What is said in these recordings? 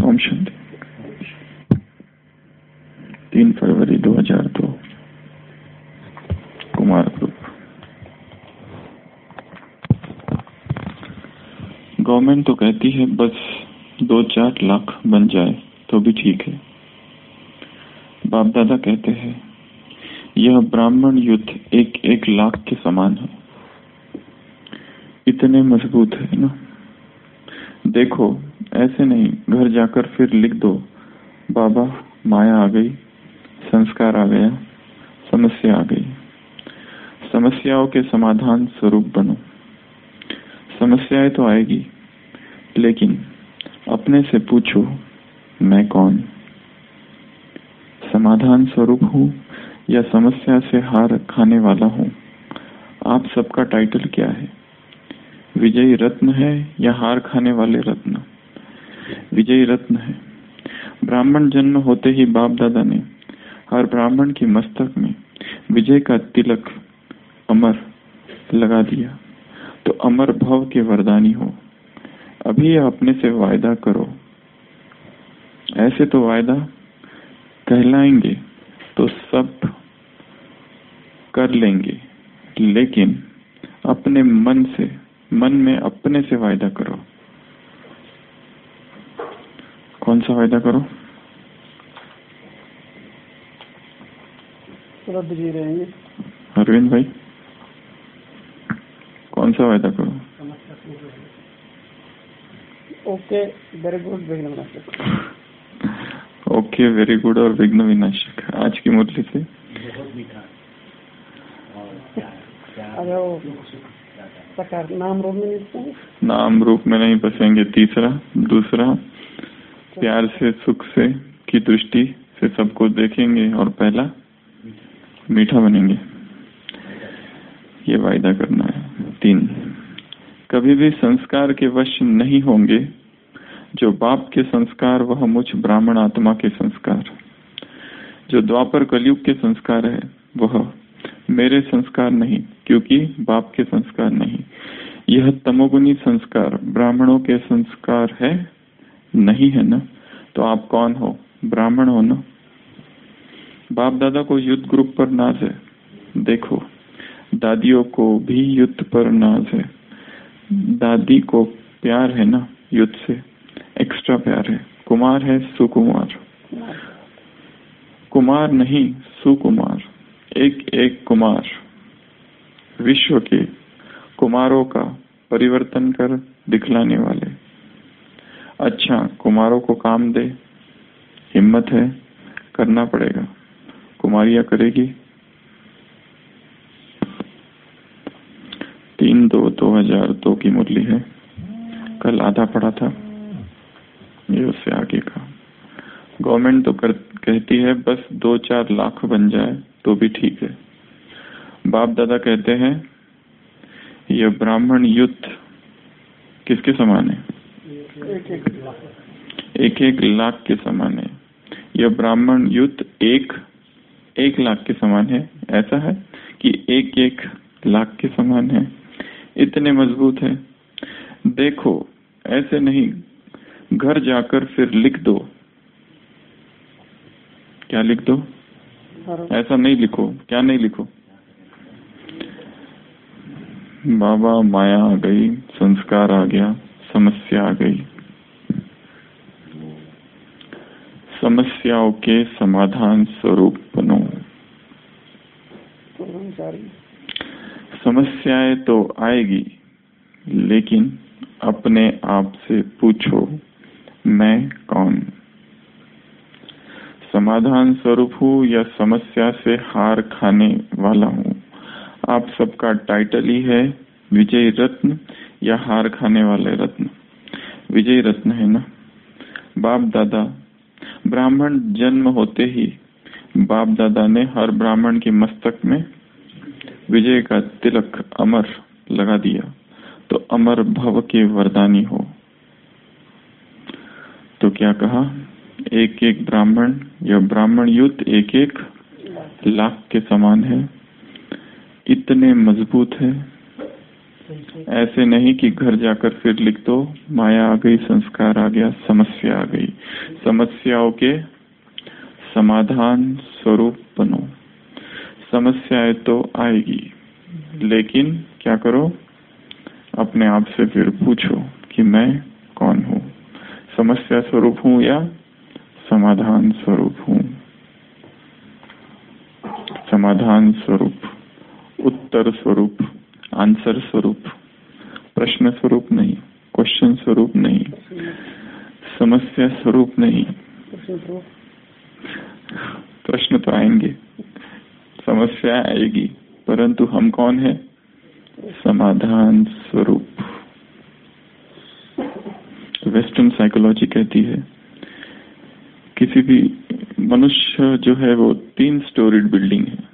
ओम शांति। 3 फरवरी 2002 Kumar group. Government तो कहती है बस 2-4 लाख बन जाए तो भी ठीक है। बाप दादा कहते हैं यह ब्राह्मण युद्ध 1-1 लाख के समान है। इतने मजबूत है ना। देखो ऐसे नहीं घर जाकर फिर लिख दो बाबा माया आ गई, संस्कार आ गया, समस्या आ गई। समस्याओं के समाधान स्वरूप बनो। समस्याएं तो आएगी लेकिन अपने से पूछो मैं कौन, समाधान स्वरूप हूँ या समस्या से हार खाने वाला हूँ। आप सबका टाइटल क्या है? विजयी रत्न है या हार खाने वाले रत्न? विजयी रत्न है। ब्राह्मण जन्म होते ही बाप दादा ने हर ब्राह्मण की मस्तक में विजय का तिलक अमर लगा दिया तो अमर भव के वरदानी हो। अभी अपने से वायदा करो। ऐसे तो वायदा कहलाएंगे तो सब कर लेंगे लेकिन अपने मन में अपने से वायदा करो। कौन सा वायदा करो? जी रहेंगे अरविंद भाई, कौन सा वायदा करो? ओके वेरी गुड विघ्न विनाशक। ओके वेरी गुड और विघ्न विनाशक। आज की मुरली से नाम रूप में नहीं, नाम रूप में नहीं बसेंगे। तीसरा, दूसरा प्यार से सुख से की दृष्टि से सबको देखेंगे और पहला मीठा बनेंगे। ये वायदा करना है। 3 कभी भी संस्कार के वश नहीं होंगे। जो बाप के संस्कार वह मुझ ब्राह्मण आत्मा के संस्कार, जो द्वापर कलयुग के संस्कार है वह मेरे संस्कार नहीं, क्योंकि बाप के संस्कार नहीं। यह तमोगुनी संस्कार ब्राह्मणों के संस्कार है नहीं, है ना? तो आप कौन हो? ब्राह्मण हो ना। बाप दादा को युद्ध ग्रुप पर नाज है। देखो दादियों को भी युद्ध पर नाज है। दादी को प्यार है ना, युद्ध से एक्स्ट्रा प्यार है। कुमार है सुकुमार, कुमार नहीं सुकुमार। एक कुमार विश्व के कुमारों का परिवर्तन कर दिखलाने वाले। अच्छा कुमारों को काम दे, हिम्मत है, करना पड़ेगा। कुमारियां करेगी। 3/2/2002 की मुरली है। कल आधा पढ़ा था, ये उससे आगे का। गवर्नमेंट तो कहती है बस 2-4 लाख बन जाए तो भी ठीक है। बाप दादा कहते हैं यह ब्राह्मण युद्ध किसके समान है? 1-1 लाख के समान है। यह ब्राह्मण युद्ध 1 लाख के समान है। ऐसा है कि 1-1 लाख के समान है। इतने मजबूत है। देखो ऐसे नहीं घर जाकर फिर लिख दो। क्या लिख दो? ऐसा नहीं लिखो। क्या नहीं लिखो? बाबा माया आ गई, संस्कार आ गया, समस्या आ गई। समस्याओं के समाधान स्वरूप बनो। समस्याएं तो आएगी लेकिन अपने आप से पूछो मैं कौन, समाधान स्वरूप हूँ या समस्या से हार खाने वाला हूँ। आप सबका टाइटल ही है विजयी रत्न या हार खाने वाले रत्न। विजयी रत्न है ना। बाप दादा ब्राह्मण जन्म होते ही बाप दादा ने हर ब्राह्मण के मस्तक में विजय का तिलक अमर लगा दिया तो अमर भव के वरदानी हो। तो क्या कहा? 1-1 ब्राह्मण या ब्राह्मण युद्ध 1-1 लाख के समान है। इतने मजबूत है। ऐसे नहीं कि घर जाकर फिर लिख दो माया आ गई, संस्कार आ गया, समस्या आ गई। समस्याओं के समाधान स्वरूप बनो। समस्याएं तो आएगी, लेकिन क्या करो, अपने आप से फिर पूछो कि मैं कौन हूँ, समस्या स्वरूप हूँ या समाधान स्वरूप हूँ। समाधान स्वरूप, उत्तर स्वरूप, आंसर स्वरूप, प्रश्न स्वरूप नहीं, क्वेश्चन स्वरूप नहीं, समस्या स्वरूप नहीं। प्रश्न तो आएंगे, समस्या आएगी, परंतु हम कौन है? समाधान स्वरूप। वेस्टर्न साइकोलॉजी कहती है किसी भी मनुष्य जो है वो 3 स्टोरीड बिल्डिंग है।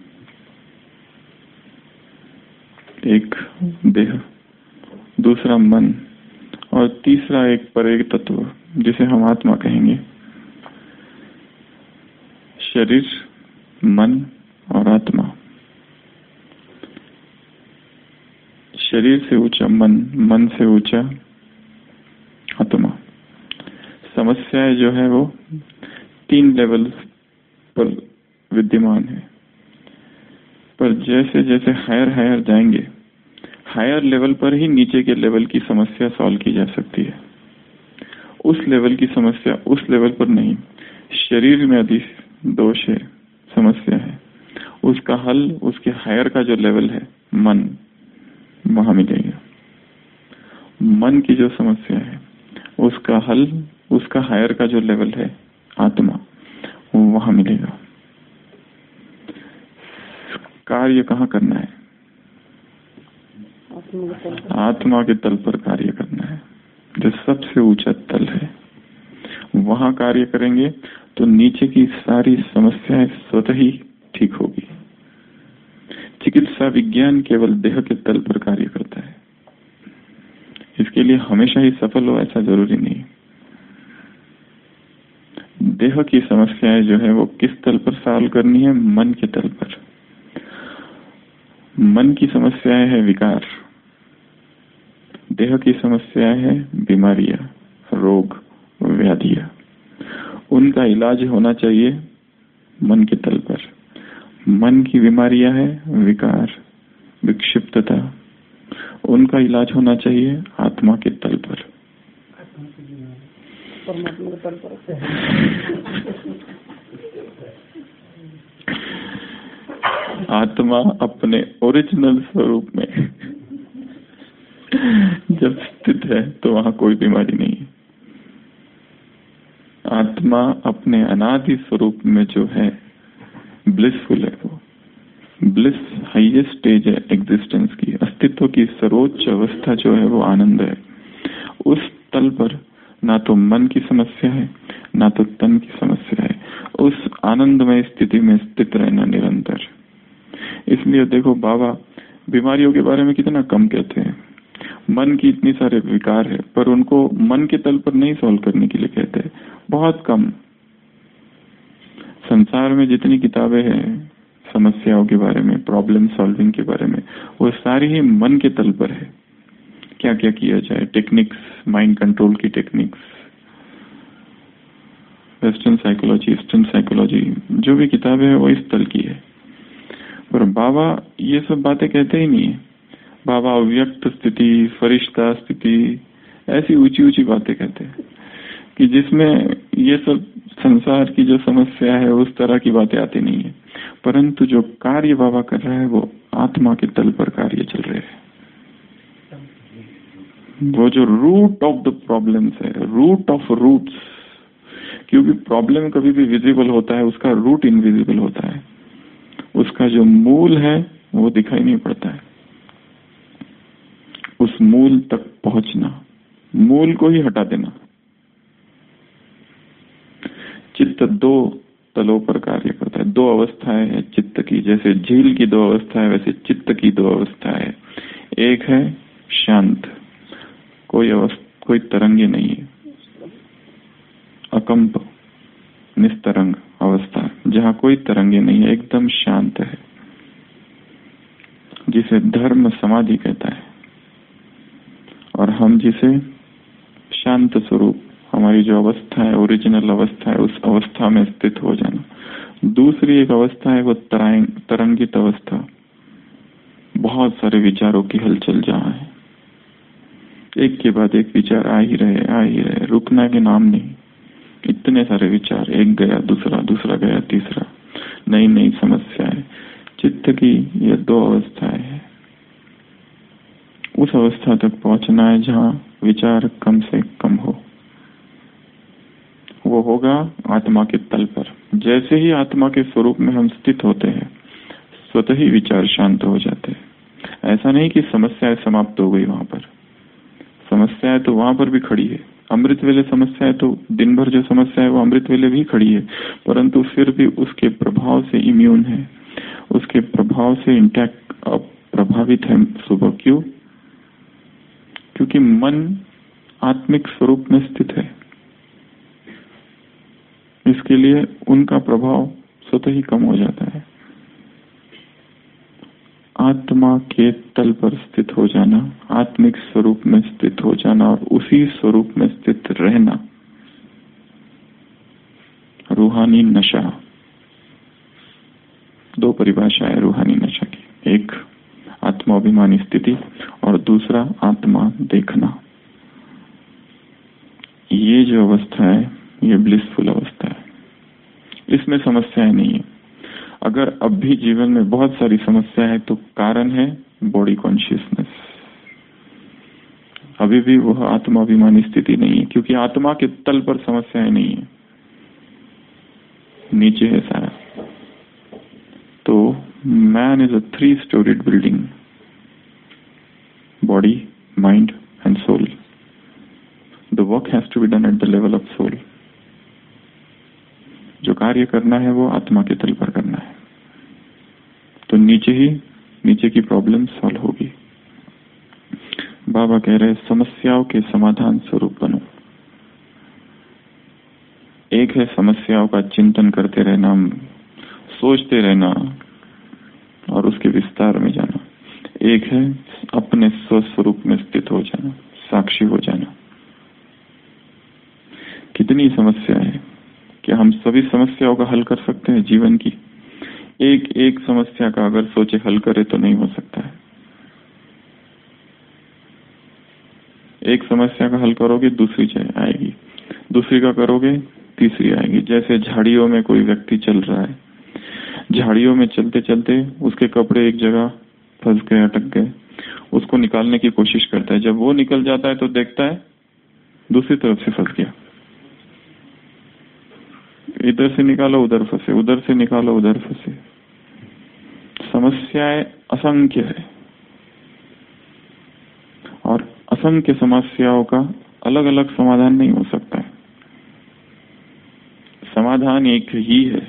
एक देह, दूसरा मन और तीसरा एक परे तत्व जिसे हम आत्मा कहेंगे। शरीर, मन और आत्मा। शरीर से ऊंचा मन, मन से ऊंचा आत्मा। समस्याएं जो है वो 3 लेवल पर विद्यमान है, पर जैसे जैसे हायर जाएंगे, हायर लेवल पर ही नीचे के लेवल की समस्या सॉल्व की जा सकती है। उस लेवल की समस्या उस लेवल पर नहीं। शरीर में यदि दोष है, समस्या है, उसका हल उसके हायर का जो लेवल है मन, वहां मिलेगा। मन की जो समस्या है उसका हल उसका हायर का जो लेवल है आत्मा, वहां मिलेगा। कार्य कहाँ करना है? आत्मा के तल पर कार्य करना है, जो सबसे ऊंचा तल है। वहां कार्य करेंगे तो नीचे की सारी समस्याएं स्वतः ही ठीक होगी। चिकित्सा विज्ञान केवल देह के तल पर कार्य करता है। इसके लिए हमेशा ही सफल हो ऐसा जरूरी नहीं। देह की समस्याएं जो है वो किस तल पर सॉल्व करनी है? मन के तल पर। मन की समस्याएं है विकार, देह की समस्याएं है बीमारियां, रोग, व्याधियां। उनका इलाज होना चाहिए मन के तल पर। मन की बीमारियां है विकार, विक्षिप्तता, उनका इलाज होना चाहिए आत्मा के तल पर। परमात्मा के तल पर। आत्मा अपने ओरिजिनल स्वरूप में जब स्थित है तो वहां कोई बीमारी नहीं है। आत्मा अपने अनादि स्वरूप में जो है ब्लिसफुल है। वो ब्लिस हाईएस्ट स्टेज है एग्जिस्टेंस की, अस्तित्व की सर्वोच्च अवस्था जो है वो आनंद है। उस तल पर ना तो मन की समस्या है ना तो तन की समस्या है। उस आनंदमय स्थिति में स्थित रहना निरंतर। इसलिए देखो बाबा बीमारियों के बारे में कितना कम कहते हैं। मन की इतनी सारे विकार है, पर उनको मन के तल पर नहीं सॉल्व करने के लिए कहते हैं, बहुत कम। संसार में जितनी किताबें हैं समस्याओं के बारे में, प्रॉब्लम सॉल्विंग के बारे में, वो सारी ही मन के तल पर है। क्या क्या किया जाए, टेक्निक्स, माइंड कंट्रोल की techniques, western psychology, eastern psychology, जो भी किताबें हैं वो इस तल की है। पर बाबा ये सब बातें कहते ही नहीं है। बाबा अव्यक्त स्थिति, फरिश्ता स्थिति, ऐसी ऊंची ऊंची बातें कहते हैं कि जिसमें ये सब संसार की जो समस्या है उस तरह की बातें आती नहीं है। परंतु जो कार्य बाबा कर रहा है वो आत्मा के तल पर कार्य चल रहे हैं। वो जो रूट ऑफ द प्रॉब्लम्स है, रूट ऑफ रूट्स, क्योंकि प्रॉब्लम कभी भी विजिबल होता है, उसका रूट इनविजिबल होता है। उसका जो मूल है वो दिखाई नहीं पड़ता है। उस मूल तक पहुंचना, मूल को ही हटा देना। चित्त 2 तलों पर कार्य करता है। 2 अवस्थाएं हैं चित्त की, जैसे झील की 2 अवस्थाएं वैसे चित्त की 2 अवस्थाएं। एक है शांत, कोई तरंगे नहीं है, अकंप, निस्तरंग अवस्था, जहां कोई तरंगे नहीं है, एकदम शांत है, जिसे धर्म समाधि कहता है। और हम जिसे शांत स्वरूप हमारी जो अवस्था है, ओरिजिनल अवस्था है, उस अवस्था में स्थित हो जाना। दूसरी एक अवस्था है वो तरंगित अवस्था, बहुत सारे विचारों की हलचल जहाँ है, एक के बाद एक विचार आ ही रहे, रुकना के नाम नहीं। इतने सारे विचार, एक गया दूसरा, दूसरा गया तीसरा, नई नई समस्याएं। चित्त की ये दो अवस्थाएं हैं। उस अवस्था तक पहुंचना है जहाँ विचार कम से कम हो। वो होगा आत्मा के तल पर। जैसे ही आत्मा के स्वरूप में हम स्थित होते हैं, स्वतः ही विचार शांत हो जाते हैं। ऐसा नहीं कि समस्याएं समाप्त हो गई, वहां पर समस्याएं तो वहां पर भी खड़ी है। अमृत वेले समस्याएं तो दिन भर जो समस्या है वो अमृत वेले भी खड़ी है, परंतु फिर भी उसके प्रभाव से इम्यून है, उसके प्रभाव से इंटैक्ट प्रभावित है सुबह। क्यों? क्योंकि मन आत्मिक स्वरूप में स्थित है, इसके लिए उनका प्रभाव स्वतः ही कम हो जाता है। आत्मा के तल पर स्थित हो जाना, आत्मिक स्वरूप में स्थित हो जाना और उसी स्वरूप में स्थित रहना, रूहानी नशा। दो परिभाषा है रूहानी नशा की, एक आत्माभिमानी स्थिति और दूसरा आत्मा देखना। ये जो अवस्था है ये ब्लिसफुल अवस्था है, इसमें समस्याएं नहीं है। अगर अब भी जीवन में बहुत सारी समस्या है तो कारण है बॉडी कॉन्शियसनेस। अभी भी वह आत्माभिमानी स्थिति नहीं है, क्योंकि आत्मा के तल पर समस्याएं नहीं है, नीचे है सारा। तो man is a 3 storied building, body, mind and soul. The work has to be done at the level of soul. जो कार्य करना है वो आत्मा के तल पर करना है, तो नीचे की प्रॉब्लम सॉल्व होगी। बाबा कह रहे समस्याओं के समाधान स्वरूप बनो। एक है समस्याओं का चिंतन करते रहना, सोचते रहना और उसके विस्तार में जाना। एक है अपने स्वस्वरूप में स्थित हो जाना, साक्षी हो जाना। कितनी समस्या है, क्या हम सभी समस्याओं का हल कर सकते हैं जीवन की? एक एक समस्या का अगर सोचे हल करे तो नहीं हो सकता है। एक समस्या का हल करोगे दूसरी आएगी, दूसरी का करोगे तीसरी आएगी। जैसे झाड़ियों में कोई व्यक्ति चल रहा है, झाड़ियों में चलते चलते उसके कपड़े एक जगह फंस गए, अटक गए, उसको निकालने की कोशिश करता है। जब वो निकल जाता है तो देखता है दूसरी तरफ से फंस गया। इधर से निकालो उधर फंसे, उधर से निकालो उधर फंसे। समस्याएं असंख्य है और असंख्य समस्याओं का अलग अलग समाधान नहीं हो सकता है। समाधान एक ही है।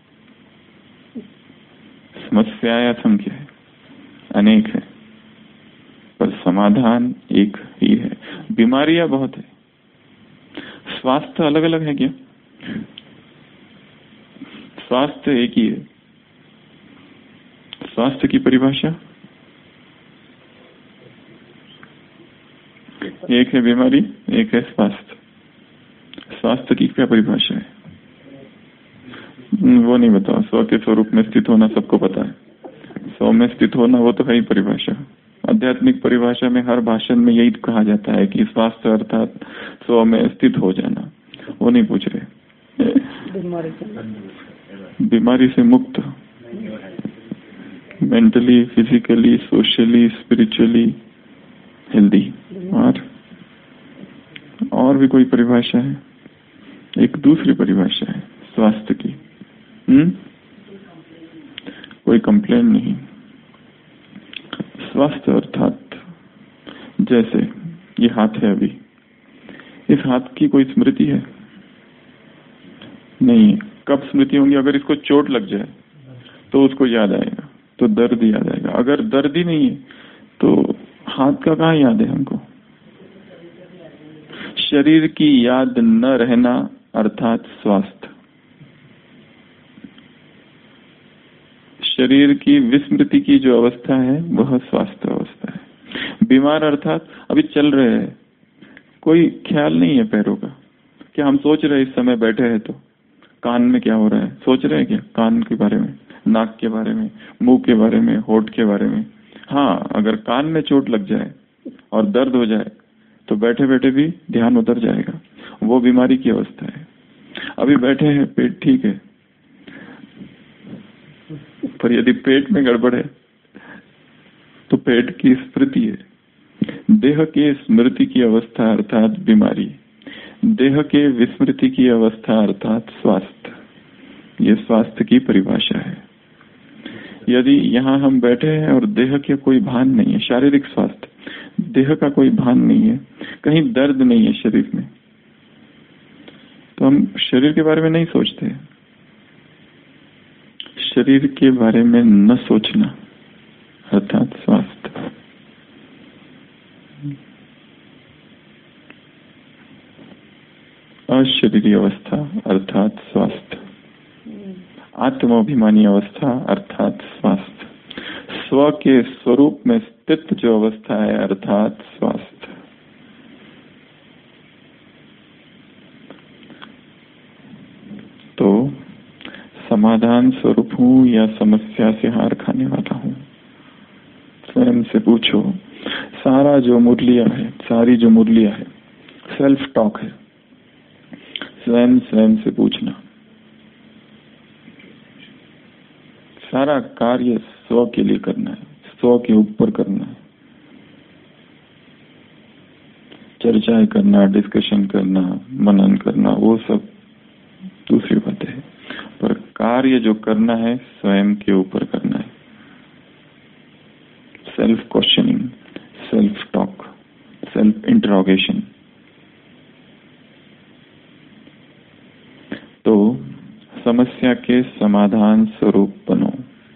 समस्याएं असंख्य है, अनेक है, पर समाधान एक ही है। बीमारियां बहुत है, स्वास्थ्य अलग अलग है क्या? स्वास्थ्य एक ही है। स्वास्थ्य की परिभाषा एक है, बीमारी एक है स्वास्थ्य। स्वास्थ्य की क्या परिभाषा है वो नहीं बताओ। 100 के स्वरूप में स्थित होना सबको पता है, 100 में स्थित होना वो तो है ही परिभाषा। आध्यात्मिक परिभाषा में हर भाषण में यही कहा जाता है कि स्वास्थ्य अर्थात 100 में स्थित हो जाना। वो नहीं पूछ रहे बीमारी से मुक्त, mentally, physically, socially, spiritually healthy. और भी कोई परिभाषा है? एक दूसरी परिभाषा है स्वास्थ्य की। कोई कंप्लेन नहीं। स्वास्थ्य अर्थात जैसे ये हाथ है, अभी इस हाथ की कोई स्मृति है? नहीं। कब स्मृति होंगी? अगर इसको चोट लग जाए तो उसको याद आएगा, तो दर्द याद आएगा। अगर दर्द ही नहीं है तो हाथ का कहाँ याद है हमको? शरीर की याद न रहना अर्थात स्वास्थ्य। शरीर की विस्मृति की जो अवस्था है वह स्वास्थ्य अवस्था है। बीमार अर्थात अभी चल रहे हैं, कोई ख्याल नहीं है पैरों का, क्या हम सोच रहे हैं इस समय बैठे हैं तो कान में क्या हो रहा है? सोच रहे हैं क्या कान के बारे में, नाक के बारे में, मुंह के बारे में, होठ के बारे में? हाँ, अगर कान में चोट लग जाए और दर्द हो जाए तो बैठे बैठे भी ध्यान उतर जाएगा। वो बीमारी की अवस्था है। अभी बैठे हैं, पेट ठीक है, पर यदि पेट में गड़बड़ है तो पेट की स्मृति है। देह के स्मृति की अवस्था अर्थात बीमारी, देह के विस्मृति की अवस्था अर्थात स्वास्थ्य। ये स्वास्थ्य की परिभाषा है। यदि यहाँ हम बैठे हैं और देह के कोई भान नहीं है, शारीरिक स्वास्थ्य, देह का कोई भान नहीं है, कहीं दर्द नहीं है शरीर में, तो हम शरीर के बारे में नहीं सोचते। शरीर के बारे में न सोचना अर्थात स्वास्थ्य। अशरीरी अवस्था अर्थात स्वास्थ्य। आत्माभिमानी अवस्था अर्थात स्वास्थ्य। स्व के स्वरूप में स्थित जो अवस्था है अर्थात स्वास्थ्य। तो समाधान स्वरूप हूं या समस्या से हार खाने वाला हूं? स्वयं से पूछो। सारा जो मुरलिया है, सारी जो मुरलिया है सेल्फ टॉक है। स्वयं से पूछना। सारा कार्य स्व के लिए करना है, स्व के ऊपर करना है। चर्चाएं करना, डिस्कशन करना, मनन करना, वो सब दूसरी बात है, पर कार्य जो करना है स्वयं के ऊपर करना है। Self questioning, self talk, self interrogation. तो समस्या के समाधान स्वरूप बनो।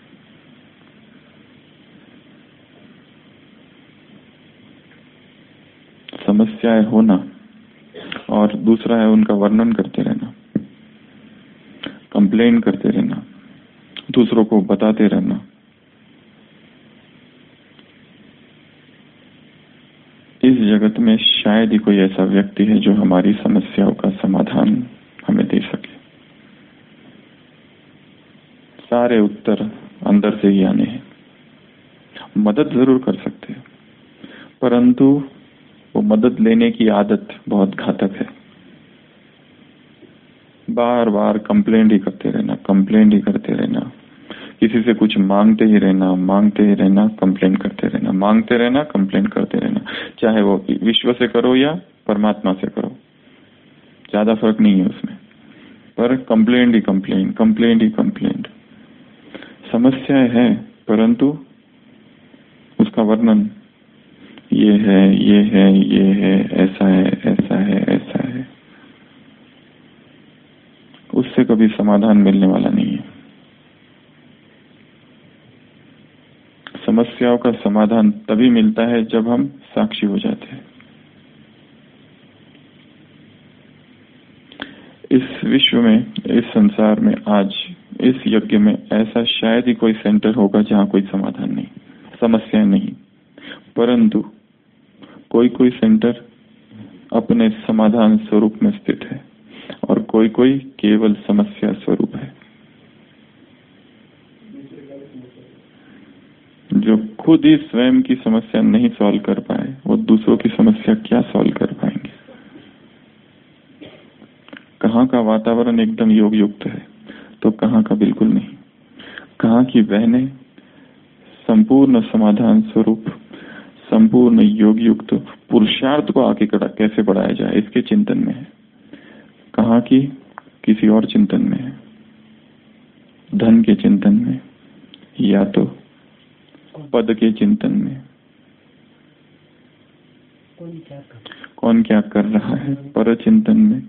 समस्याएं होना और दूसरा है उनका वर्णन करते रहना, कंप्लेन करते रहना, दूसरों को बताते रहना। इस जगत में शायद ही कोई ऐसा व्यक्ति है जो हमारी समस्याओं का समाधान हमें दे सके। सारे उत्तर अंदर से ही आने हैं। मदद जरूर कर सकते हैं, परंतु वो मदद लेने की आदत बहुत घातक है। बार बार कंप्लेंट ही करते रहना, कंप्लेंट ही करते रहना, किसी से कुछ मांगते ही रहना, मांगते ही रहना, कंप्लेंट करते रहना, मांगते रहना, कंप्लेंट करते रहना। चाहे वो विश्व से करो या परमात्मा से करो, ज्यादा फर्क नहीं है उसमें, पर कंप्लेंट ही कंप्लेंट, कंप्लेंट ही कंप्लेंट। समस्याएं है, परंतु उसका वर्णन ये है, ये है, ये है, ऐसा है, ऐसा है, ऐसा है, उससे कभी समाधान मिलने वाला नहीं है। समस्याओं का समाधान तभी मिलता है जब हम साक्षी हो जाते हैं। इस विश्व में, इस संसार में, आज इस यज्ञ में ऐसा शायद ही कोई सेंटर होगा जहां कोई समाधान नहीं, समस्या नहीं, परंतु कोई कोई सेंटर अपने समाधान स्वरूप में स्थित है और कोई कोई केवल समस्या स्वरूप है। जो खुद ही स्वयं की समस्या नहीं सॉल्व कर पाए, वो दूसरों की समस्या क्या सॉल्व कर पाएंगे? कहाँ का वातावरण एकदम योग युक्त है तो कहाँ का बिल्कुल नहीं। कहाँ की बहनें संपूर्ण समाधान स्वरूप, संपूर्ण योग युक्त पुरुषार्थ को आगे कैसे बढ़ाया जाए इसके चिंतन में है। कहाँ की किसी और चिंतन में है, धन के चिंतन में या तो पद के चिंतन में। कौन क्या कर रहा है, पर चिंतन में।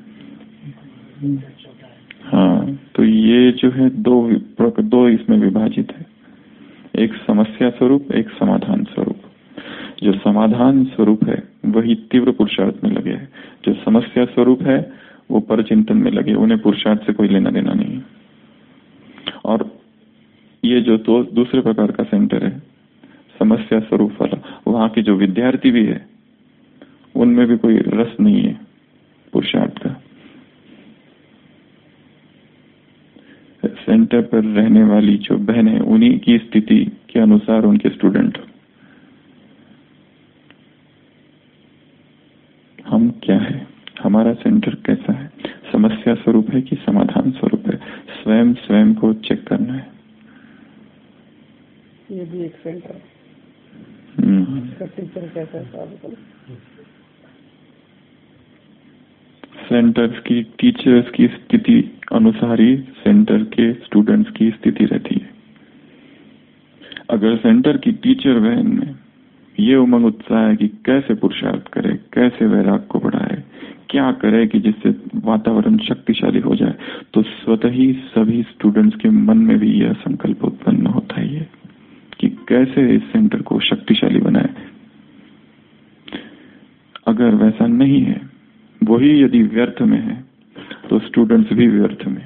हाँ, तो ये जो है दो इसमें विभाजित है, एक समस्या स्वरूप, एक समाधान स्वरूप। जो समाधान स्वरूप है वही तीव्र पुरुषार्थ में लगे है, जो समस्या स्वरूप है वो पर चिंतन में लगे, उन्हें पुरुषार्थ से कोई लेना देना नहीं है। और ये जो दूसरे प्रकार का सेंटर है समस्या स्वरूप वाला, वहां के जो विद्यार्थी भी है उनमें भी कोई रस नहीं है पुरुषार्थ का, सेंटर पर रहने वाली जो बहनें, उन्हीं की स्थिति के अनुसार उनके स्टूडेंट। हम क्या है, हमारा सेंटर कैसा है, समस्या स्वरूप है कि समाधान स्वरूप है, स्वयं को चेक करना है। ये भी एक सेंटर है। टीचर कैसा है, सेंटर की टीचर्स की स्थिति अनुसार ही सेंटर के स्टूडेंट्स की स्थिति रहती है। अगर सेंटर की टीचर बहन में ये उमंग उत्साह है कि कैसे पुरुषार्थ करे, कैसे वैराग को बढ़ाए, क्या करे कि जिससे वातावरण शक्तिशाली हो जाए, तो स्वतः ही सभी स्टूडेंट्स के मन में भी यह संकल्प उत्पन्न होता है कि कैसे इस सेंटर को शक्तिशाली बनाए। अगर वैसा नहीं है, वही यदि व्यर्थ में है, तो स्टूडेंट्स भी व्यर्थ में।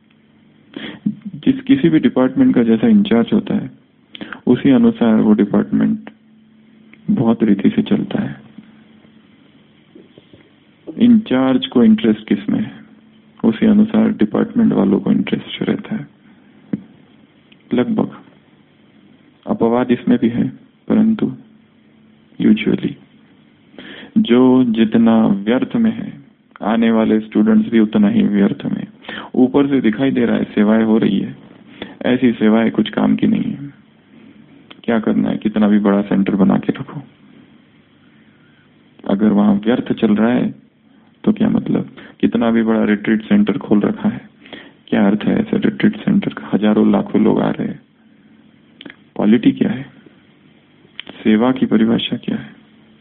जिस किसी भी डिपार्टमेंट का जैसा इंचार्ज होता है, उसी अनुसार वो डिपार्टमेंट बहुत रीति से चलता है। इंचार्ज को इंटरेस्ट किसमें है, उसी अनुसार डिपार्टमेंट वालों को इंटरेस्ट रहता है। लगभग अपवाद इसमें भी है, परंतु यूजुअली जो जितना व्यर्थ में है, आने वाले स्टूडेंट्स भी उतना ही व्यर्थ में। ऊपर से दिखाई दे रहा है सेवाएं हो रही है, ऐसी सेवाएं कुछ काम की नहीं है। क्या करना है, कितना भी बड़ा सेंटर बना के रखो, अगर वहां व्यर्थ चल रहा है तो क्या मतलब। कितना भी बड़ा रिट्रीट सेंटर खोल रखा है, क्या अर्थ है ऐसे रिट्रीट सेंटर का, हजारों लाखों लोग आ रहे हैं। क्वालिटी क्या है, सेवा की परिभाषा क्या है।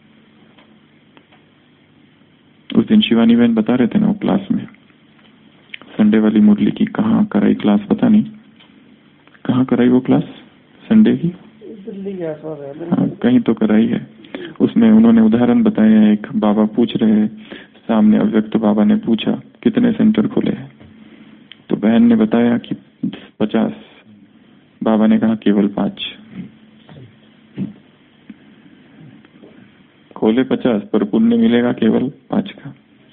उस दिन शिवानी बहन बता रहे थे ना वो क्लास में, संडे वाली मुरली की कहाँ कराई क्लास, पता नहीं कहाँ कराई वो क्लास संडे की, हाँ कहीं तो कराई है। उसमें उन्होंने उदाहरण बताया, एक बाबा पूछ रहे हैं, सामने अव्यक्त बाबा ने पूछा कितने सेंटर खोले हैं, तो बहन ने बताया कि 50। बाबा ने कहा केवल 5 खोले, 50 पर पुण्य मिलेगा केवल 5 का।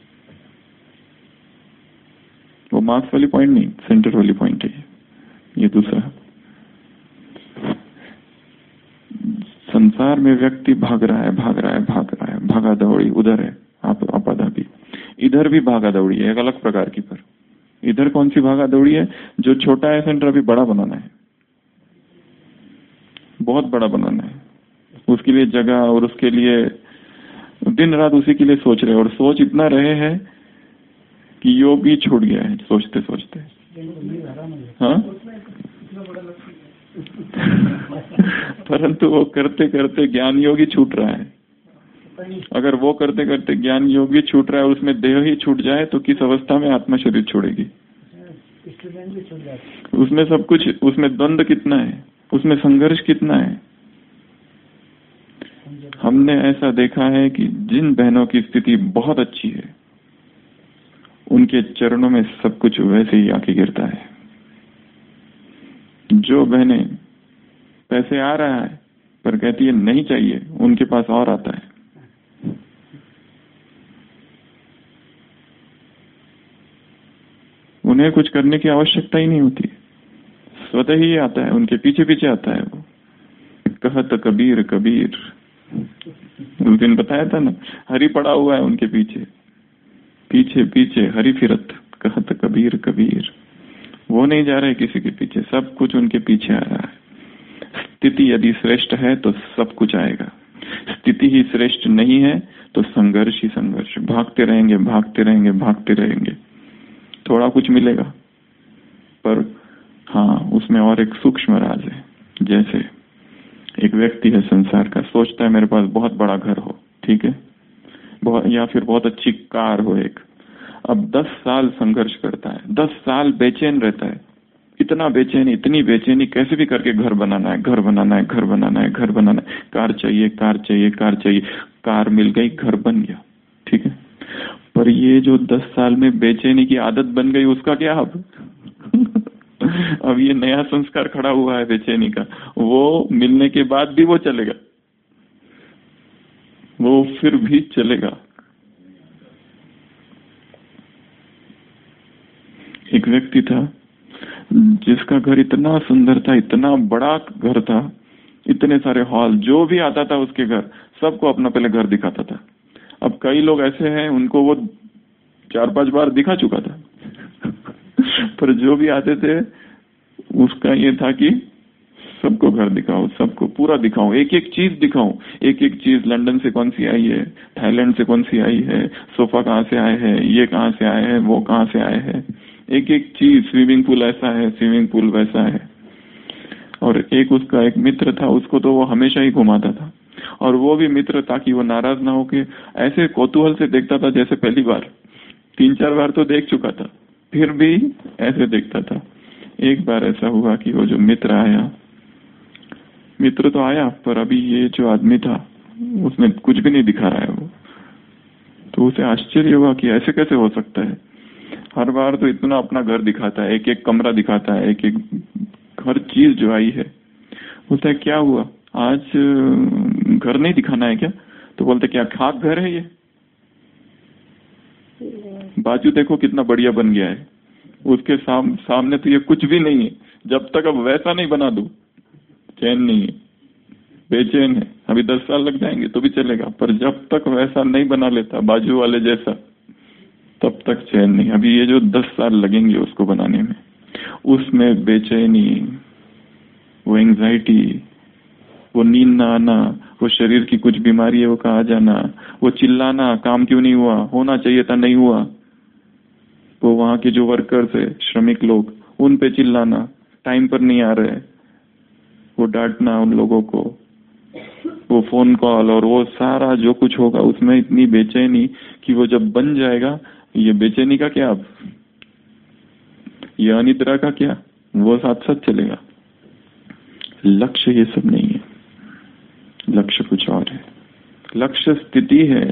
वो मार्क्स वाली पॉइंट नहीं, सेंटर वाली पॉइंट है ये दूसरा। संसार में व्यक्ति भाग रहा है, भागा दौड़ी उधर है, आप आपाधापी, इधर भी भागा दौड़ी है, एक अलग प्रकार की। पर इधर कौन सी भागा दौड़ी है, जो छोटा है सेंटर अभी बड़ा बनाना है, बहुत बड़ा बनाना है, उसके लिए जगह और उसके लिए दिन रात उसी के लिए सोच रहे हैं। और सोच इतना रहे हैं कि योग ही छूट गया है सोचते सोचते। हाँ परंतु वो करते करते ज्ञान योग ही छूट रहा है। अगर वो करते करते ज्ञान योग ही छूट रहा है, उसमें देह ही छूट जाए, तो किस अवस्था में आत्मा शरीर छोड़ेगी। उसमें सब कुछ, उसमें द्वंद्व कितना है, उसमें संघर्ष कितना है। हमने ऐसा देखा है कि जिन बहनों की स्थिति बहुत अच्छी है, उनके चरणों में सब कुछ वैसे ही आके गिरता है। जो बहनें पैसे आ रहा है पर कहती है नहीं चाहिए, उनके पास और आता है। उन्हें कुछ करने की आवश्यकता ही नहीं होती, स्वतः ही आता है, उनके पीछे पीछे आता है। वो कहत कबीर कबीर, उस दिन बताया था ना, हरि पड़ा हुआ है उनके पीछे, पीछे पीछे हरि फिरत, कहत कबीर कबीर। वो नहीं जा रहे किसी के पीछे, सब कुछ उनके पीछे आ रहा है। स्थिति यदि श्रेष्ठ है तो सब कुछ आएगा, स्थिति ही श्रेष्ठ नहीं है तो संघर्ष ही संघर्ष, भागते रहेंगे भागते रहेंगे भागते रहेंगे, थोड़ा कुछ मिलेगा। पर हाँ, उसमें और एक सूक्ष्म राज है। जैसे एक व्यक्ति है संसार का, सोचता है मेरे पास बहुत बड़ा घर हो, ठीक है, या फिर बहुत अच्छी कार हो एक। अब 10 साल संघर्ष करता है, 10 साल बेचैन रहता है, इतना बेचैनी, इतनी बेचैनी, कैसे भी करके घर बनाना है, घर बनाना है, घर बनाना है, घर बनाना है, कार चाहिए, कार चाहिए, कार चाहिए। कार मिल गई, घर बन गया, ठीक है। पर ये जो 10 साल में बेचैनी की आदत बन गई, उसका क्या अब अब ये नया संस्कार खड़ा हुआ है बेचैनी का, वो मिलने के बाद भी वो चलेगा, वो फिर भी चलेगा। एक व्यक्ति था जिसका घर इतना सुंदर था, इतना बड़ा घर था, इतने सारे हॉल, जो भी आता था उसके घर सबको अपना पहले घर दिखाता था। अब कई लोग ऐसे हैं उनको वो 4-5 बार दिखा चुका था पर जो भी आते थे उसका ये था कि सबको घर दिखाओ, सबको पूरा दिखाओ, एक एक चीज दिखाओ, एक एक चीज, लंदन से कौन सी आई है, थाईलैंड से कौन सी आई है, सोफा कहाँ से आए हैं, ये कहाँ से आए हैं, वो कहाँ से आए हैं, एक एक चीज, स्विमिंग पूल ऐसा है, स्विमिंग पूल वैसा है। और एक उसका एक मित्र था, उसको तो वो हमेशा ही घुमाता था, और वो भी मित्र ताकि वो नाराज ना हो के ऐसे कौतूहल से देखता था जैसे पहली बार, 3-4 बार तो देख चुका था, फिर भी ऐसे देखता था। एक बार ऐसा हुआ कि वो जो मित्र आया, मित्र तो आया पर अभी ये जो आदमी था उसने कुछ भी नहीं दिखा रहा है वो, तो उसे आश्चर्य हुआ कि ऐसे कैसे हो सकता है। हर बार तो इतना अपना घर दिखाता है, एक एक कमरा दिखाता है, एक एक हर चीज जो आई है। बोलता है क्या हुआ, आज घर नहीं दिखाना है क्या? तो बोलते क्या खाक घर है ये? बाजू देखो कितना बढ़िया बन गया है, उसके सामने तो ये कुछ भी नहीं है। जब तक अब वैसा नहीं बना दूं चैन नहीं है, बेचैन है। अभी 10 साल लग जाएंगे तो भी चलेगा, पर जब तक वैसा नहीं बना लेता बाजू वाले जैसा, तब तक चैन नहीं। अभी ये जो 10 साल लगेंगे उसको बनाने में, उसमें बेचैनी, वो एंजाइटी, वो नींद ना आना, वो शरीर की कुछ बीमारी है वो का आ जाना, वो चिल्लाना काम क्यों नहीं हुआ, होना चाहिए था नहीं हुआ, वो वहां के जो वर्कर्स है, श्रमिक लोग, उन पे चिल्लाना, टाइम पर नहीं आ रहे, वो डांटना उन लोगों को, वो फोन कॉल और वो सारा जो कुछ होगा उसमें इतनी बेचैनी कि वो जब बन जाएगा, ये बेचैनी का क्या, अब ये अनिद्रा का क्या, वो साथ साथ चलेगा। लक्ष्य ये सब नहीं है, लक्ष्य कुछ और है। लक्ष्य स्थिति है,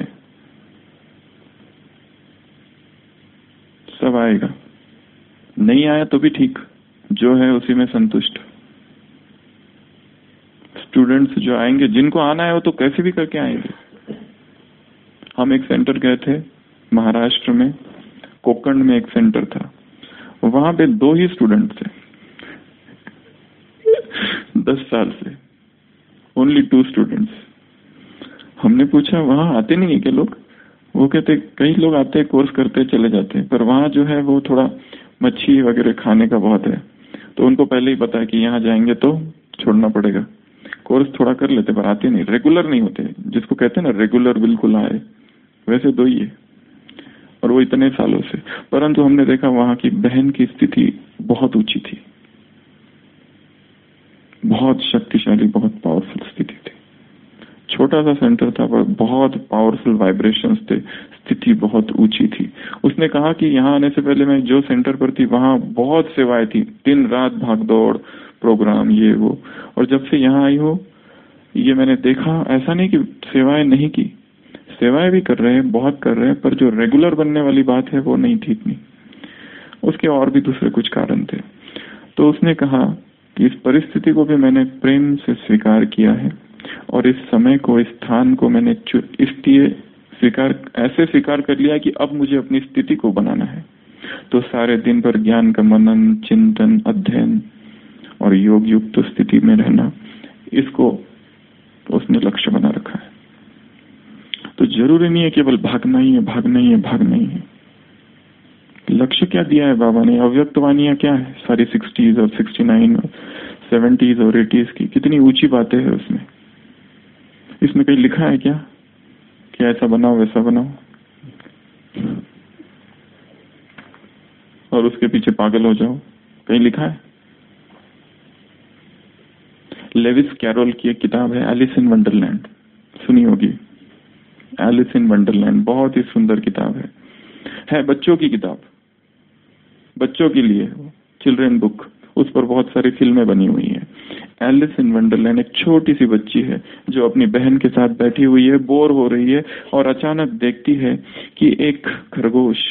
सब आएगा, नहीं आया तो भी ठीक, जो है उसी में संतुष्ट। स्टूडेंट्स जो आएंगे, जिनको आना है वो तो कैसे भी करके आएंगे। हम एक सेंटर गए थे महाराष्ट्र में, कोकण में एक सेंटर था, वहां पे 2 ही स्टूडेंट थे 10 साल से, ओनली 2 स्टूडेंट्स। हमने पूछा वहां आते नहीं है क्या लोग? वो कहते कई लोग आते हैं, कोर्स करते चले जाते हैं, पर वहां जो है वो थोड़ा मच्छी वगैरह खाने का बहुत है, तो उनको पहले ही पता है कि यहाँ जाएंगे तो छोड़ना पड़ेगा। कोर्स थोड़ा कर लेते पर आते नहीं, रेगुलर नहीं होते, जिसको कहते हैं ना रेगुलर बिल्कुल आए, वैसे 2 ही है, और वो इतने सालों से। परंतु हमने देखा वहां की बहन की स्थिति बहुत ऊंची थी, बहुत शक्तिशाली, बहुत पावरफुल स्थिति थी। छोटा सा सेंटर था पर बहुत पावरफुल वाइब्रेशंस थे, स्थिति बहुत ऊंची थी। उसने कहा कि यहाँ आने से पहले मैं जो सेंटर पर थी वहां बहुत सेवाएं थी, दिन रात भागदौड़, प्रोग्राम, ये वो, और जब से यहाँ आई हो ये मैंने देखा, ऐसा नहीं कि सेवाएं नहीं की, सेवाएं भी कर रहे हैं, बहुत कर रहे हैं, पर जो रेगुलर बनने वाली बात है वो नहीं थी इतनी। उसके और भी दूसरे कुछ कारण थे। तो उसने कहा कि इस परिस्थिति को भी मैंने प्रेम से स्वीकार किया है, और इस समय को, इस स्थान को मैंने इसलिए ऐसे स्वीकार कर लिया कि अब मुझे अपनी स्थिति को बनाना है। तो सारे दिन भर ज्ञान का मनन, चिंतन, अध्ययन और योग युक्त स्थिति में रहना, इसको उसने लक्ष्य बना रखा है। तो जरूरी नहीं है केवल भागना ही है, भागना ही है, भागना ही है। लक्ष्य क्या दिया है बाबा ने? अव्यक्त वानियां क्या है सारी 60s और 69 और 70s और 80s की, कितनी ऊंची बातें हैं उसमें। इसमें कहीं लिखा है क्या कि ऐसा बनाओ वैसा बनाओ और उसके पीछे पागल हो जाओ? कहीं लिखा है? लेविस कैरोल की एक किताब है एलिस इन वंडरलैंड, सुनी होगी। एलिस इन वंडरलैंड बहुत ही सुंदर किताब है बच्चों की किताब, बच्चों के लिए, चिल्ड्रन बुक। उस पर बहुत सारी फिल्में बनी हुई हैं। एलिस इन वंडरलैंड एक छोटी सी बच्ची है जो अपनी बहन के साथ बैठी हुई है, बोर हो रही है, और अचानक देखती है कि एक खरगोश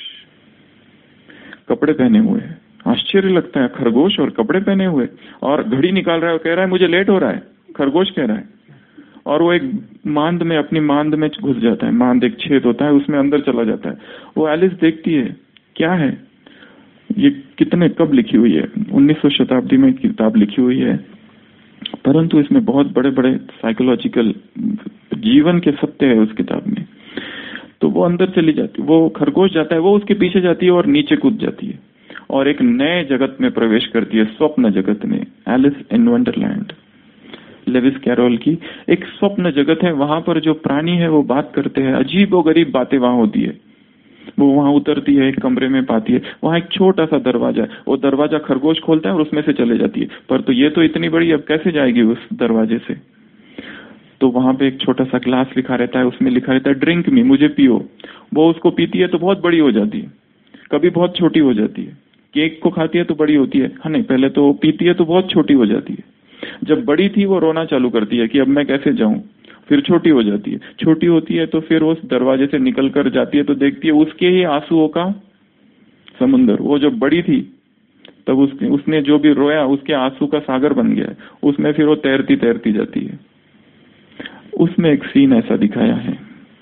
कपड़े पहने हुए है। आश्चर्य लगता है, खरगोश और कपड़े पहने हुए, और घड़ी निकाल रहा है और कह रहा है मुझे लेट हो रहा है, खरगोश कह रहा है। और वो एक मांद में, अपनी मांद में घुस जाता है, मांद एक छेद होता है उसमें अंदर चला जाता है। वो एलिस देखती है क्या है, ये कितने कब लिखी हुई है? 19वीं शताब्दी में किताब लिखी हुई है, परंतु इसमें बहुत बड़े बड़े साइकोलॉजिकल जीवन के सत्य है उस किताब में। तो वो अंदर चली जाती है, वो खरगोश जाता है, वो उसके पीछे जाती है और नीचे कूद जाती है और एक नए जगत में प्रवेश करती है, स्वप्न जगत में। Alice in wonderland, Lewis Carroll की एक स्वप्न जगत है। वहां पर जो प्राणी है वो बात करते हैं, अजीबोगरीब बातें वहां होती है। वो वहां उतरती है, एक कमरे में पाती है, वहां एक छोटा सा दरवाजा है, वो दरवाजा खरगोश खोलता है और उसमें से चले जाती है। पर तो ये तो इतनी बड़ी, अब कैसे जाएगी उस दरवाजे से? तो वहां पे एक छोटा सा ग्लास लिखा रहता है, उसमें लिखा रहता है ड्रिंक मी, मुझे पियो। वो उसको पीती है तो बहुत बड़ी हो जाती है, कभी बहुत छोटी हो जाती है। केक को खाती है तो बड़ी होती है, हाँ नहीं, पहले तो पीती है तो बहुत छोटी हो जाती है। जब बड़ी थी वो रोना चालू करती है कि अब मैं कैसे जाऊं, फिर छोटी हो जाती है। छोटी होती है तो फिर उस दरवाजे से निकल कर जाती है तो देखती है उसके ही आंसुओं का समुंदर। वो जब बड़ी थी तब उसने जो भी रोया उसके आंसू का सागर बन गया है, उसमें फिर वो तैरती तैरती जाती है। उसमें एक सीन ऐसा दिखाया है,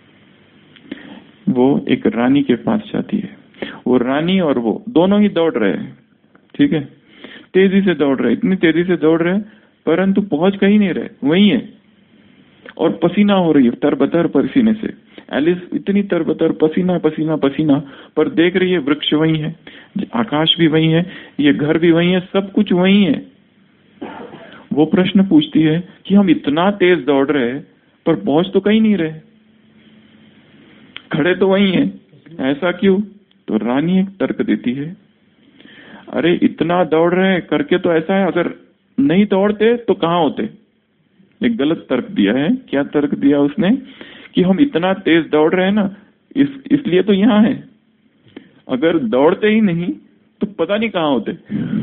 वो एक रानी के पास जाती है, वो रानी और वो दोनों ही दौड़ रहे हैं, ठीक है, तेजी से दौड़ रहे, इतनी तेजी से दौड़ रहे, परंतु पहुंच कहीं नहीं रहे, वही है। और पसीना हो रही है, तरबतर पसीने से। एलिस इतनी तरबतर, पसीना पसीना पसीना, पर देख रही है वृक्ष वही है, आकाश भी वही है, ये घर भी वही है, सब कुछ वही है। वो प्रश्न पूछती है कि हम इतना तेज दौड़ रहे हैं पर पहुंच तो कहीं नहीं रहे, खड़े तो वही है, ऐसा क्यों? तो रानी एक तर्क देती है, अरे इतना दौड़ रहे हैं करके तो ऐसा है, अगर नहीं दौड़ते तो कहाँ होते। एक गलत तर्क दिया है। क्या तर्क दिया उसने? कि हम इतना तेज दौड़ रहे हैं ना, इसलिए तो यहाँ है, अगर दौड़ते ही नहीं तो पता नहीं कहाँ होते।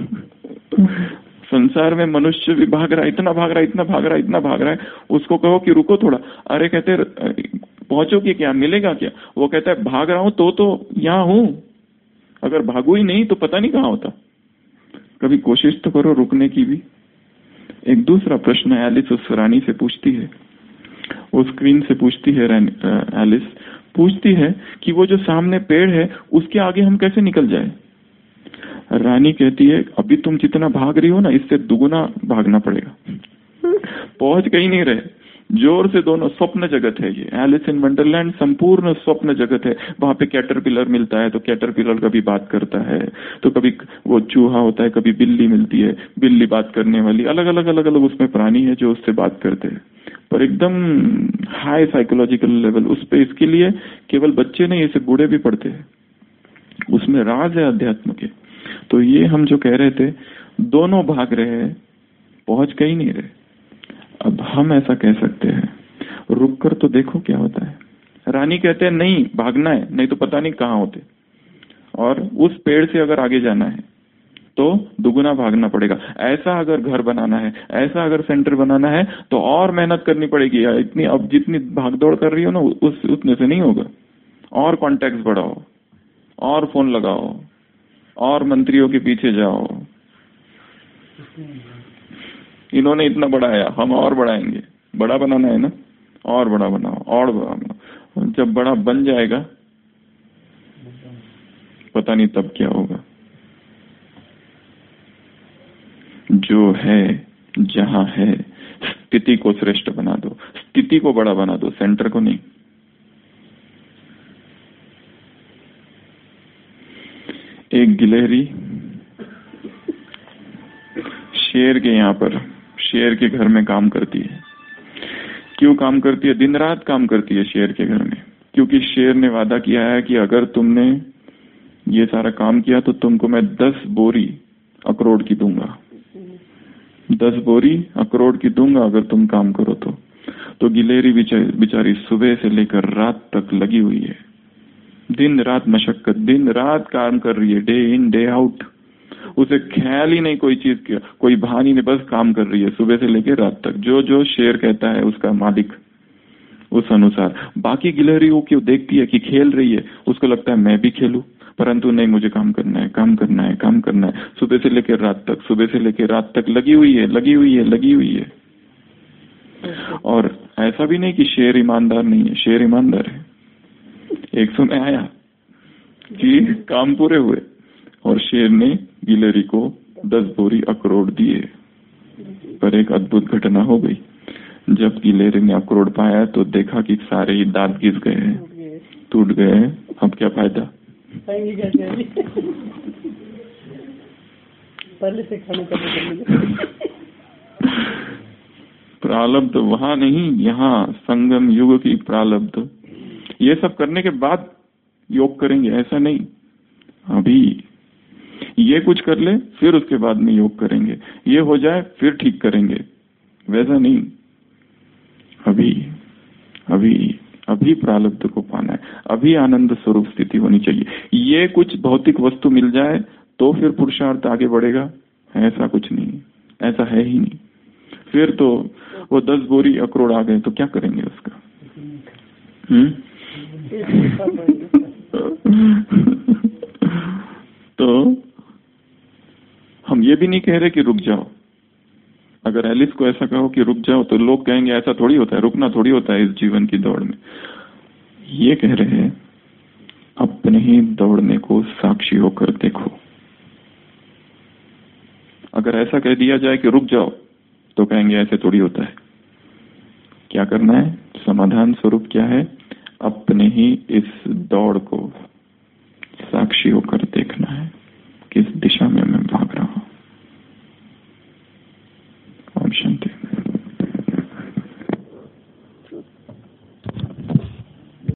संसार में मनुष्य भी भाग रहा है, इतना भाग रहा है, इतना भाग रहा है, इतना भाग रहा है, उसको कहो कि रुको थोड़ा, अरे कहते पहुंचोगे क्या, मिलेगा क्या? वो कहता है भाग रहा हूं तो यहाँ हूं, अगर भागू ही नहीं तो पता नहीं कहाँ होता। कभी कोशिश तो करो रुकने की भी। एक दूसरा प्रश्न एलिस उस रानी से पूछती है, उस क्वीन से पूछती है, एलिस पूछती है कि वो जो सामने पेड़ है उसके आगे हम कैसे निकल जाए? रानी कहती है, अभी तुम जितना भाग रही हो ना, इससे दुगुना भागना पड़ेगा। पहुंच कहीं नहीं रहे, जोर से दोनों। स्वप्न जगत है ये, एलिस इन वंडरलैंड संपूर्ण स्वप्न जगत है। वहां पे कैटरपिलर मिलता है तो कैटरपिलर कभी बात करता है, तो कभी वो चूहा होता है, कभी बिल्ली मिलती है, बिल्ली बात करने वाली, अलग अलग उसमें प्राणी है जो उससे बात करते हैं, पर एकदम हाई साइकोलॉजिकल लेवल उस पे। इसके लिए केवल बच्चे नहीं, इसे बूढ़े भी पढ़ते हैं, उसमें राज है अध्यात्म के। तो ये हम जो कह रहे थे, दोनों भाग रहे हैं, पहुंच कहीं नहीं रहे। अब हम ऐसा कह सकते हैं, रुक कर तो देखो क्या होता है। रानी कहते हैं नहीं भागना है, नहीं तो पता नहीं कहाँ होते, और उस पेड़ से अगर आगे जाना है तो दुगुना भागना पड़ेगा। ऐसा अगर घर बनाना है, ऐसा अगर सेंटर बनाना है तो और मेहनत करनी पड़ेगी। इतनी अब जितनी भागदौड़ कर रही हो ना, उतने से नहीं होगा। और कॉन्टैक्ट बढ़ाओ, और फोन लगाओ, और मंत्रियों के पीछे जाओ, इन्होंने इतना बढ़ाया, हम और बढ़ाएंगे। बड़ा बनाना है ना, और बड़ा बनाओ, और बड़ा बनाओ। जब बड़ा बन जाएगा पता नहीं तब क्या होगा। जो है जहां है, स्थिति को श्रेष्ठ बना दो, स्थिति को बड़ा बना दो, सेंटर को नहीं। एक गिलहरी शेर के यहाँ पर, शेर के घर में काम करती है। क्यों काम करती है? दिन रात काम करती है शेर के घर में, क्योंकि शेर ने वादा किया है कि अगर तुमने ये सारा काम किया तो तुमको मैं 10 बोरी अखरोट की दूंगा, 10 बोरी अखरोट की दूंगा अगर तुम काम करो तो गिलहरी बेचारी सुबह से लेकर रात तक लगी हुई है, दिन रात मशक्कत, दिन रात काम कर रही है, डे इन डे आउट। उसे ख्याल ही नहीं कोई चीज का, कोई भान ही नहीं, बस काम कर रही है सुबह से लेकर रात तक। जो शेर कहता है उसका मालिक, उस अनुसार। बाकी गिलहरी वो क्यों देखती है कि खेल रही है, उसको लगता है मैं भी खेलूं, परंतु नहीं, मुझे काम करना है, काम करना है, काम करना है, सुबह से लेकर रात तक, सुबह से लेकर रात तक लगी हुई है, लगी हुई है, लगी हुई है। और ऐसा भी नहीं कि शेर ईमानदार नहीं है, शेर ईमानदार है। एक समय आया कि काम पूरे हुए और शेर ने गिलहरी को 10 बोरी अखरोट दिए। पर एक अद्भुत घटना हो गई। जब गिलहरी ने अखरोट पाया तो देखा कि सारे ही दांत घिस गए हैं, टूट गए हैं। अब क्या फायदा? पहले से खाने का प्रारब्ध वहां नहीं, यहाँ संगम युग की प्रारब्ध। ये सब करने के बाद योग करेंगे ऐसा नहीं, अभी ये कुछ कर ले फिर उसके बाद में योग करेंगे, ये हो जाए फिर ठीक करेंगे, वैसा नहीं। अभी अभी अभी प्रारब्ध को पाना है, अभी आनंद स्वरूप स्थिति होनी चाहिए। ये कुछ भौतिक वस्तु मिल जाए तो फिर पुरुषार्थ आगे बढ़ेगा, ऐसा कुछ नहीं, ऐसा है ही नहीं। फिर तो वो 10 बोरी अखरोट आ गए तो क्या करेंगे उसका? तो हम ये भी नहीं कह रहे कि रुक जाओ। अगर एलिस को ऐसा कहो कि रुक जाओ तो लोग कहेंगे ऐसा थोड़ी होता है, रुकना थोड़ी होता है इस जीवन की दौड़ में। ये कह रहे हैं अपने ही दौड़ने को साक्षी होकर देखो। अगर ऐसा कह दिया जाए कि रुक जाओ तो कहेंगे ऐसे थोड़ी होता है। क्या करना है? समाधान स्वरूप क्या है? अपने ही इस दौड़ को साक्षी होकर देखना है।